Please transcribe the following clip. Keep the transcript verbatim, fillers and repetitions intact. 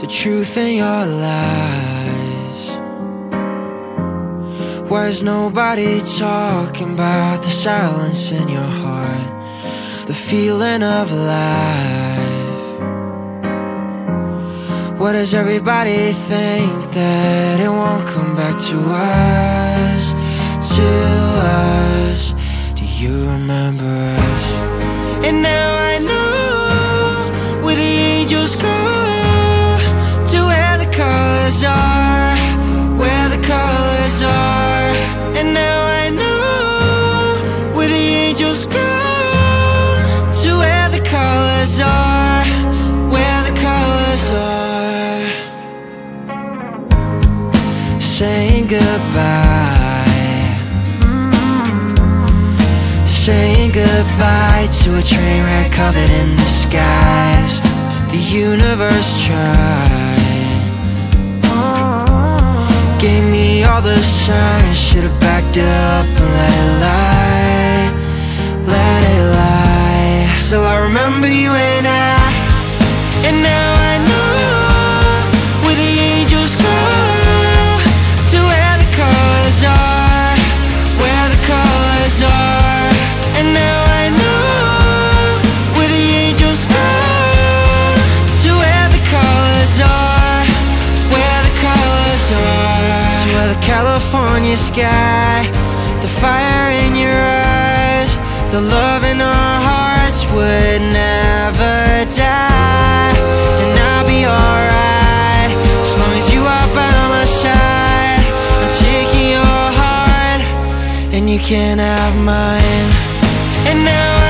the truth in your lies? Why is nobody talking about the silence in your heart, the feeling of life? What does everybody think that it won't come back to us, to us? Do you remember us? And now I know where the angels go, to where the colors are, where the colors are. And now I know where the angels go, to where the colors are, where the colors are. Saying goodbye, saying goodbye to a train wreck covered in the skies. The universe tried, gave me all the signs, should've backed up and let it lie, let it lie. Still I remember you and I. And now I know where the angels go, to where the colors are, where the colors are. And now I know where the angels go, to where the colors are, where the colors are. To where the California sky, the fire in your eyes, the love in our hearts would never die. And I'll be alright, as long as you are by my side. I'm taking your heart, and you can have mine. And now